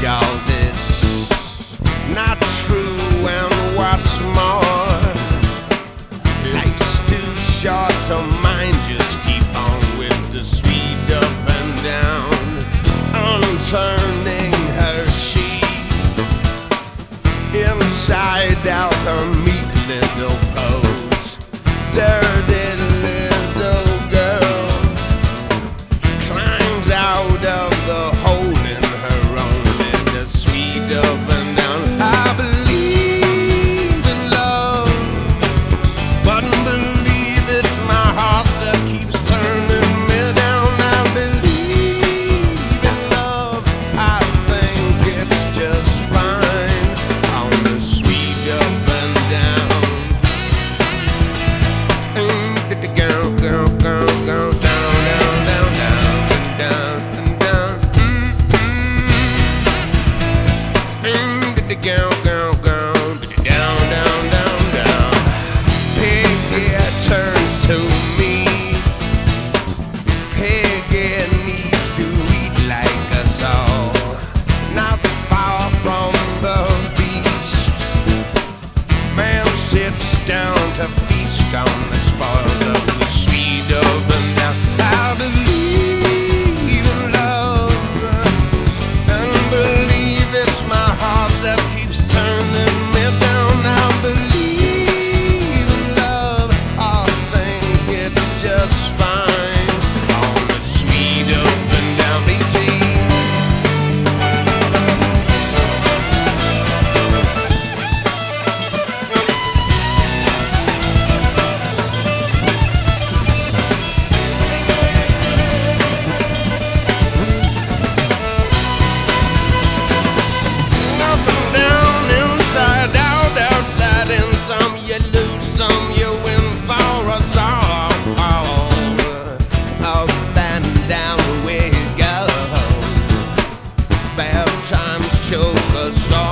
all this not true, and what's more, life's too short to mind. Just keep on with the sweet up and down, turning her cheek inside out, her meek little pose. Dirty little girl climbs out of the hole in her own little sweet up and down. I believe in love, but believe it's my heart that keeps turning me down. I believe in love, I think it's just fine on the sweet up and down. Peggy turns to me. Peggy needs to eat like us all, not far from the beast. Man sits down to feast on the spoils of the sweet up and down. I believe in love, and believe it's my heart that keeps turning me down. I believe in love, I think it's just fine on the sweet up and down. BT. Up and down, inside out, outside in. Some you lose, some you win for us all. Up and down we go. Bad times choke us all.